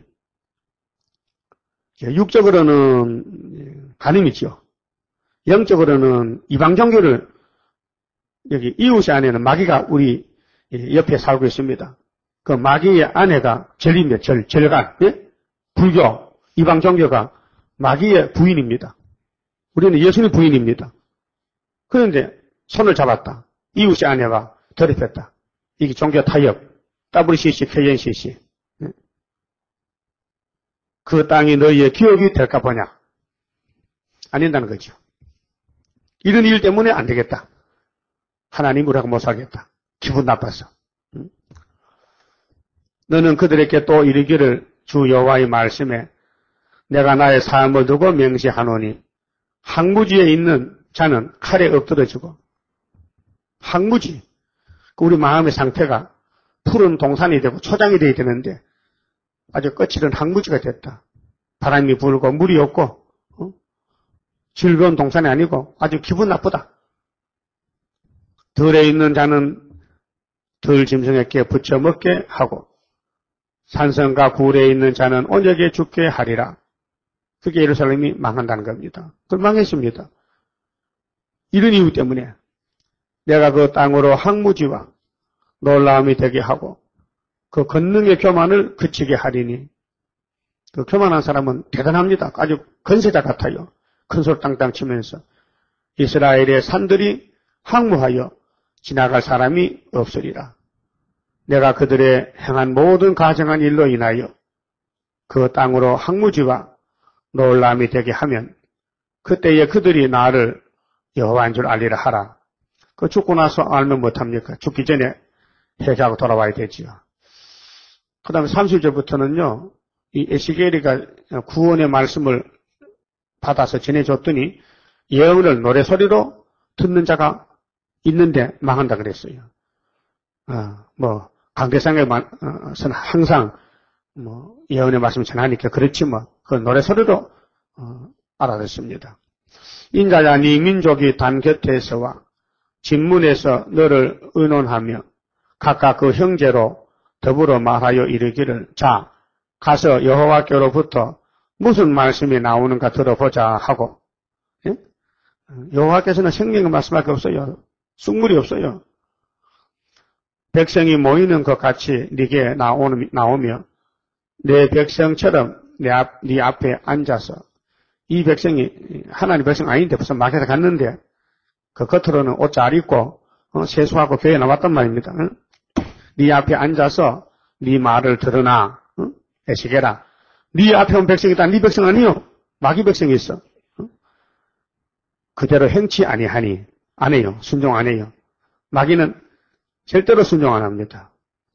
육적으로는 간음이죠. 영적으로는 이방 종교를 여기 이웃의 아내는 마귀가 우리 옆에 살고 있습니다. 그 마귀의 아내가 절입니다. 절간. 예? 불교, 이방 종교가 마귀의 부인입니다. 우리는 예수님 부인입니다. 그런데 손을 잡았다. 이웃의 아내가 더럽혔다. 이게 종교 타협. WCC, KNCC. 예? 그 땅이 너희의 기업이 될까 보냐? 안 된다는 거죠. 이런 일 때문에 안 되겠다. 하나님으로 하고 못 살겠다. 기분 나빠서. 너는 그들에게 또 이르기를 주 여호와의 말씀에 내가 나의 삶을 두고 명시하노니 항무지에 있는 자는 칼에 엎드러지고 항무지 우리 마음의 상태가 푸른 동산이 되고 초장이 되어야 되는데 아주 거칠은 항무지가 됐다. 바람이 불고 물이 없고 즐거운 동산이 아니고 아주 기분 나쁘다. 들에 있는 자는 들 짐승에게 붙여 먹게 하고 산성과 굴에 있는 자는 온역에 죽게 하리라. 그게 예루살렘이 망한다는 겁니다. 그 망했습니다. 이런 이유 때문에 내가 그 땅으로 항무지와 놀라움이 되게 하고 그 권능의 교만을 그치게 하리니 그 교만한 사람은 대단합니다. 아주 건세자 같아요. 큰 소리 땅땅 치면서 이스라엘의 산들이 항무하여 지나갈 사람이 없으리라. 내가 그들의 행한 모든 가증한 일로 인하여 그 땅으로 항무지와 놀라움이 되게 하면 그때에 그들이 나를 여호와인 줄 알리라 하라. 그 죽고 나서 알면 못합니까? 죽기 전에 회개하고 돌아와야 되지요. 그 다음에 30절부터는요, 이 에스겔이가 구원의 말씀을 받아서 전해줬더니 예언을 노래소리로 듣는 자가 있는데 망한다 그랬어요. 강대상에서는 항상 예언의 말씀을 전하니까 그렇지 그 노래소리로 알아듣습니다. 인자야 네 민족이 단 곁에서와 진문에서 너를 의논하며 각각 그 형제로 더불어 말하여 이르기를 자 가서 여호와께로부터 무슨 말씀이 나오는가 들어보자 하고 예? 여호와께서는 생명의 말씀밖에 없어요. 쑥물이 없어요. 백성이 모이는 것 같이 네게 나오며 내 백성처럼 네 앞에 앉아서 이 백성이 하나님 백성 아닌데 벌써 마켓에 갔는데 그 겉으로는 옷 잘 입고 세수하고 교회에 나왔단 말입니다. 네 앞에 앉아서 네 말을 들으나 에스겔아 네 앞에 온 백성이다. 네 백성 아니요. 마귀 백성이 있어. 그대로 행치 아니하니 안 해요. 순종 안 해요. 마귀는 절대로 순종 안 합니다.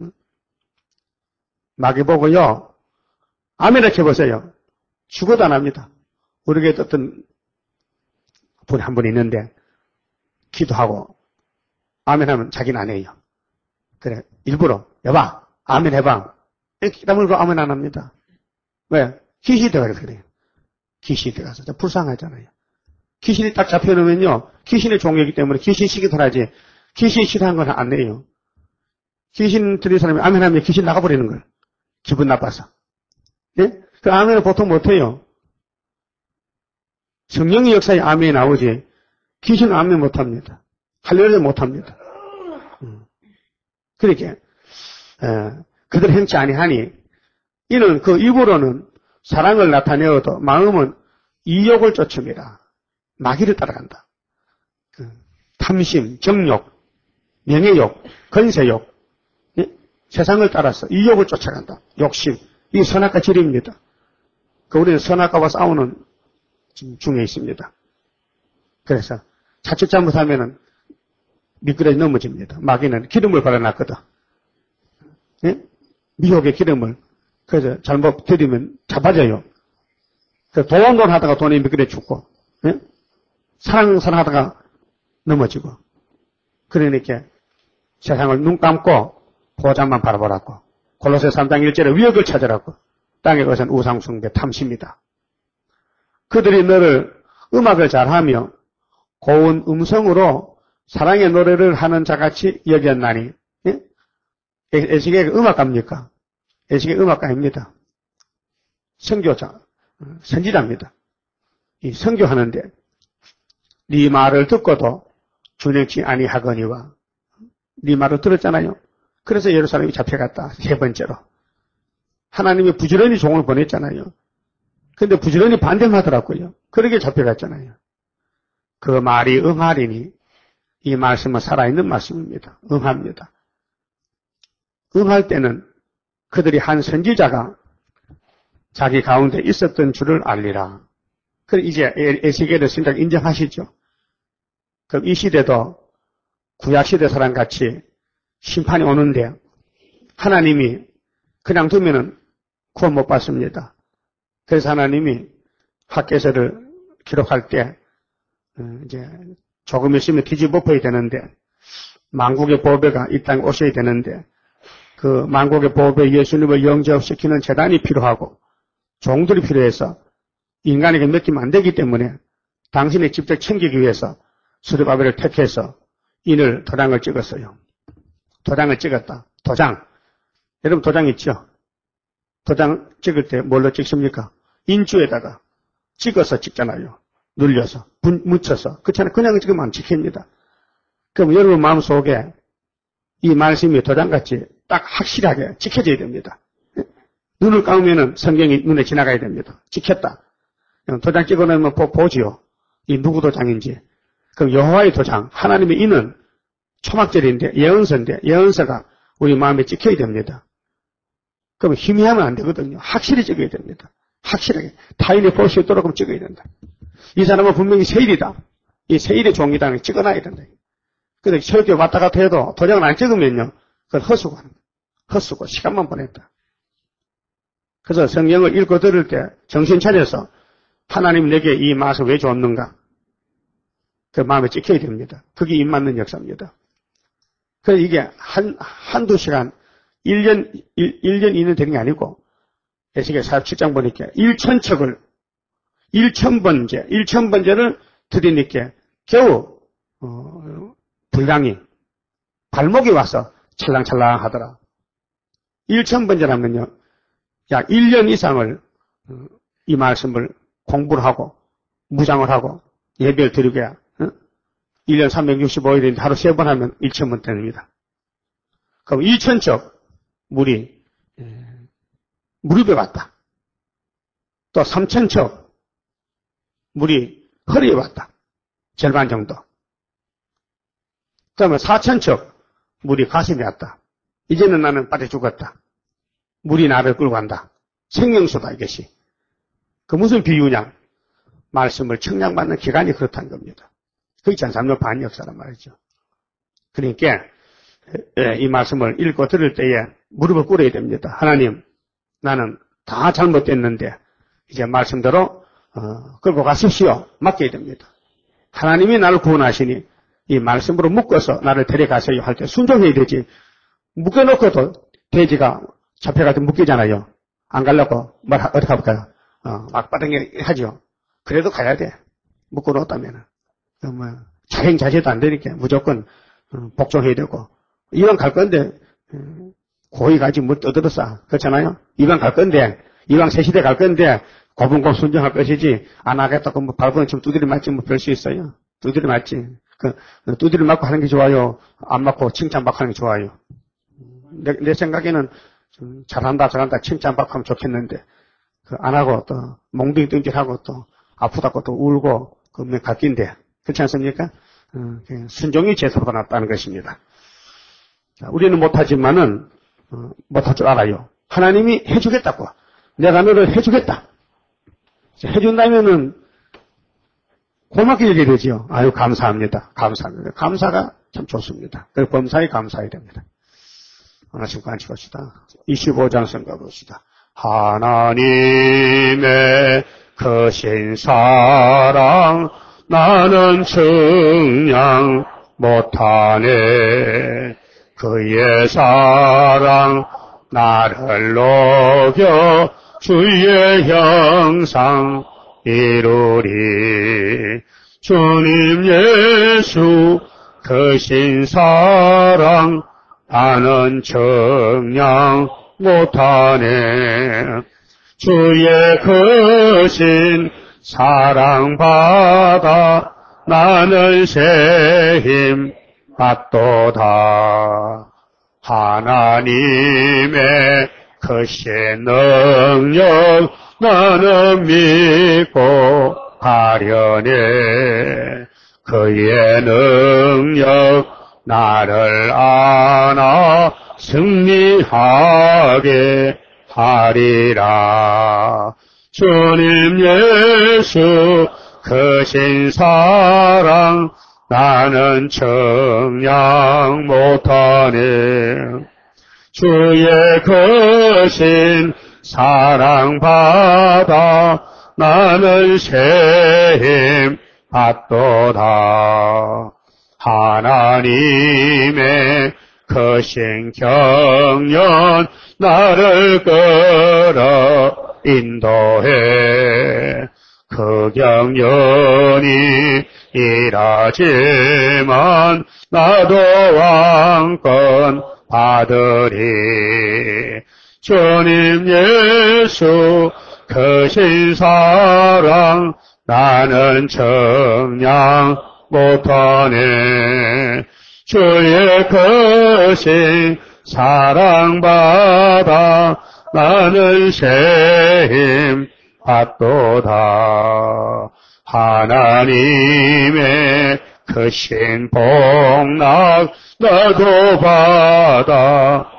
마귀 보고요. 아멘 이렇게 보세요. 죽어도 안 합니다. 우리 교회에 어떤 분이 한 분 있는데 기도하고 아멘 하면 자기는 안 해요. 그래 일부러 여봐 아멘 해봐. 다물고 아멘 안 합니다. 왜? 귀신이 들어가서 그래요. 귀신이 들어가서 불쌍하잖아요. 귀신이 딱 잡혀놓으면요. 귀신의 종이기 때문에 귀신 시기들 하지 귀신 싫어한 건 안 내요. 귀신 들인 사람이 아멘 하면 귀신 나가버리는 거예요. 기분 나빠서. 예? 그 아멘을 보통 못해요. 성령의 역사에 아멘이 나오지 귀신은 아멘 못합니다. 할렐루야 못합니다. 그렇게 그들 행치 아니하니 이는 그 입으로는 사랑을 나타내어도 마음은 이욕을 쫓음이라. 마귀를 따라간다. 탐심, 정욕, 명예욕, 건세욕, 예? 세상을 따라서 이욕을 쫓아간다. 욕심, 이게 선악과 질입니다. 우리는 선악과와 싸우는 중에 있습니다. 그래서 자칫 잘못하면은 미끄러져 넘어집니다. 마귀는 기름을 발라놨거든. 예? 미혹의 기름을. 그래서 잘못 들이면 잡아져요. 그래서 도원돈 하다가 돈이 미끄러져 죽고, 예? 사랑하다가 넘어지고. 그러니까 세상을 눈 감고 보장만 바라보라고. 골로새 3장 1절에 위역을 찾으라고. 땅의 것은 우상숭배 탐심이다. 그들이 너를 음악을 잘하며 고운 음성으로 사랑의 노래를 하는 자같이 여겼나니. 예? 에스겔 음악가입니까? 에스겔 음악가입니다. 선교자, 선지자입니다. 이 선교하는데 네 말을 듣고도 준행치 아니하거니와 네 말을 들었잖아요. 그래서 예루살렘이 잡혀갔다. 세 번째로. 하나님이 부지런히 종을 보냈잖아요. 근데 부지런히 반대하더라고요. 그러게 잡혀갔잖아요. 그 말이 응하리니 이 말씀은 살아있는 말씀입니다. 응합니다. 응할 때는 그들이 한 선지자가 자기 가운데 있었던 줄을 알리라. 그래 이제 에스겔의 생각 인정하시죠? 그럼 이 시대도 구약시대 사람같이 심판이 오는데 하나님이 그냥 두면은 구원 못 받습니다. 그래서 하나님이 학개서를 기록할 때 이제 조금 있으면 뒤집어엎어야 되는데 만국의 보배가 이 땅에 오셔야 되는데 그 만국의 보배 예수님을 영접시키는 재단이 필요하고 종들이 필요해서 인간에게 맡기면 안 되기 때문에 당신이 직접 챙기기 위해서 스룹바벨을 택해서 인을 도장을 찍었어요. 도장을 찍었다. 도장. 여러분 도장 있죠? 도장 찍을 때 뭘로 찍습니까? 인주에다가 찍어서 찍잖아요. 눌려서, 묻혀서. 그렇잖아요. 그냥 찍으면 안 찍힙니다. 그럼 여러분 마음속에 이 말씀이 도장같이 딱 확실하게 찍혀져야 됩니다. 눈을 감으면은 성경이 눈에 지나가야 됩니다. 찍혔다. 도장 찍어놓으면 보지요. 이 누구 도장인지. 그럼 여호와의 도장, 하나님의 이는 초막절인데, 예언서인데, 예언서가 우리 마음에 찍혀야 됩니다. 그럼 희미하면 안 되거든요. 확실히 찍어야 됩니다. 확실하게. 타인이 볼 수 있도록 찍어야 된다. 이 사람은 분명히 세일이다. 이 세일의 종이다. 찍어놔야 된다. 근데 저렇게 왔다 갔다 해도 도장을 안 찍으면요. 그건 헛수고 하는 거예요. 헛수고 시간만 보냈다. 그래서 성경을 읽고 들을 때 정신 차려서 하나님 내게 이 맛을 왜 줬는가? 그 마음에 찍혀야 됩니다. 그게 입 맞는 역사입니다. 그래서 이게 한두 시간, 1년 2년 되는 게 아니고, 에스겔 47장 보니까 1000번째를 드리니까 겨우, 분량이, 발목이 와서 찰랑찰랑 하더라. 1000번째라면요, 약 1년 이상을 이 말씀을 공부를 하고, 무장을 하고, 예배를 드리고야, 1년 365일인데 하루 3번 하면 1000번 됩니다. 그럼 2000척 물이 무릎에 왔다. 또 3000척 물이 허리에 왔다. 절반 정도. 그 다음에 4000척 물이 가슴에 왔다. 이제는 나는 빠져 죽었다. 물이 나를 끌고 간다. 생명수다 이것이. 그 무슨 비유냐? 말씀을 청량받는 기간이 그렇다는 겁니다. 그게 전삼로 반 역사란 말이죠. 그러니까 이 말씀을 읽고 들을 때에 무릎을 꿇어야 됩니다. 하나님, 나는 다 잘못됐는데 이제 말씀대로 끌고 가십시오. 맡겨야 됩니다. 하나님이 나를 구원하시니 이 말씀으로 묶어서 나를 데려가세요 할 때 순종해야 되지. 묶어놓고도 돼지가 잡혀가도 묶이잖아요. 안 가려고 어떻게 할까요? 막바닥에 하죠. 그래도 가야 돼. 묶어놓았다면은. 자행자제도 안 되니까 무조건 복종해야 되고. 이왕 갈 건데 고이 가지 뭐 떠들었어. 그렇잖아요. 이왕 갈 건데, 이왕 새 시대 갈 건데 고분고 순종할 것이지 안 하겠다고 뭐 발버둥 치면 두드려 맞지 뭐 별 수 있어요. 두드려 맞지. 두드려 맞고 하는 게 좋아요. 안 맞고 칭찬받고 하는 게 좋아요. 내 생각에는 좀 잘한다 칭찬받고 하면 좋겠는데 안 하고 또 몽둥이 뚱질하고 또 아프다고 또 울고 그러면 갈 긴데 그렇지 않습니까? 순종이 제소가 낫다는 것입니다. 자, 우리는 못하지만은 못할 줄 알아요. 하나님이 해주겠다고. 내가 너를 해주겠다. 해준다면은 고맙게 여겨야 되지요. 아유 감사합니다. 감사합니다. 감사가 참 좋습니다. 그래서 범사에 감사해야 됩니다. 하나씩 같이 봅시다. 25장 생각해 봅시다. 하나님의 크신 사랑 나는 측량 못하네. 그의 사랑 나를 녹여 주의 형상 이루리. 주님 예수 크신 사랑 나는 측량 못하네. 주의 크신 사랑 받아 나는 새 힘 받도다. 하나님의 크신 능력 나는 믿고 가려네. 그의 능력 나를 안아 승리하게 하리라. 주님 예수 크신 사랑 나는 청량 못하네. 주의 크신 사랑 받아 나는 새 힘 받도다. 하나님의 크신 경륜 나를 끌어 인도해. 그 경륜이 일하지만 나도 왕권 받으리. 주님 예수 거신 사랑 나는 정량 못하네. 주의 거신 사랑받아 나는 새 힘 받도다. 하나님의 거신 복락 나도 받아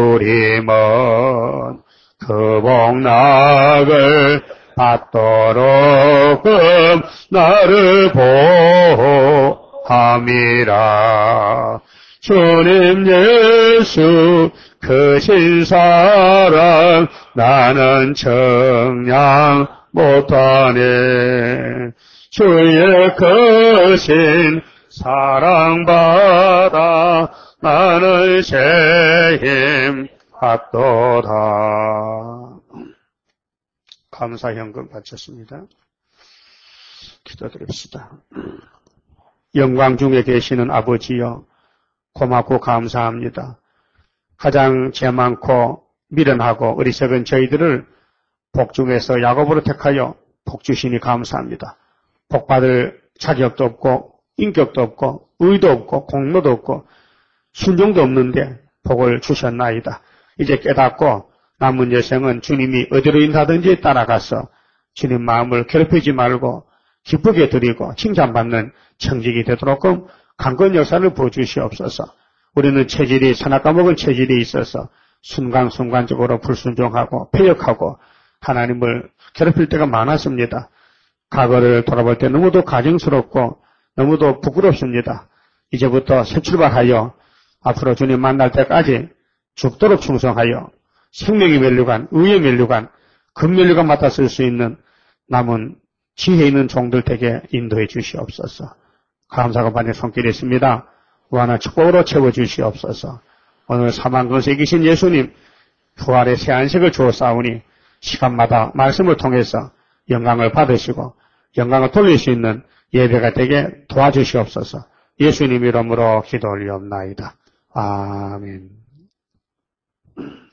누리면 그 복락을 받도록 나를 보호함이라. 주님 예수 크신 사랑 나는 정량 못하네. 주의 크신 사랑받아 나는 새 힘 받도다. 감사 현금 바쳤습니다. 기도드립시다. 영광 중에 계시는 아버지여, 고맙고 감사합니다. 가장 죄 많고 미련하고 어리석은 저희들을 복 중에서 야곱으로 택하여 복 주시니 감사합니다. 복 받을 자격도 없고 인격도 없고 의도 없고 공로도 없고 순종도 없는데 복을 주셨나이다. 이제 깨닫고 남은 여생은 주님이 어디로 인하든지 따라가서 주님 마음을 괴롭히지 말고 기쁘게 드리고 칭찬받는 청직이 되도록 강건 역사를 부어주시옵소서. 우리는 체질이 선악과먹은 체질이 있어서 순간순간적으로 불순종하고 패역하고 하나님을 괴롭힐 때가 많았습니다. 과거를 돌아볼 때 너무도 가증스럽고 너무도 부끄럽습니다. 이제부터 새 출발하여 앞으로 주님 만날 때까지 죽도록 충성하여 생명의 면류관, 의의 면류관, 금면류관 맡아 쓸 수 있는 남은 지혜 있는 종들 댁에 인도해 주시옵소서. 감사가 받는 손길이 있습니다. 무한한 축복으로 채워주시옵소서. 오늘 사망 근세에 계신 예수님 부활의 새 안식을 주었사오니 시간마다 말씀을 통해서 영광을 받으시고 영광을 돌릴 수 있는 예배가 되게 도와주시옵소서. 예수님 이름으로 기도 올리옵나이다. 아멘.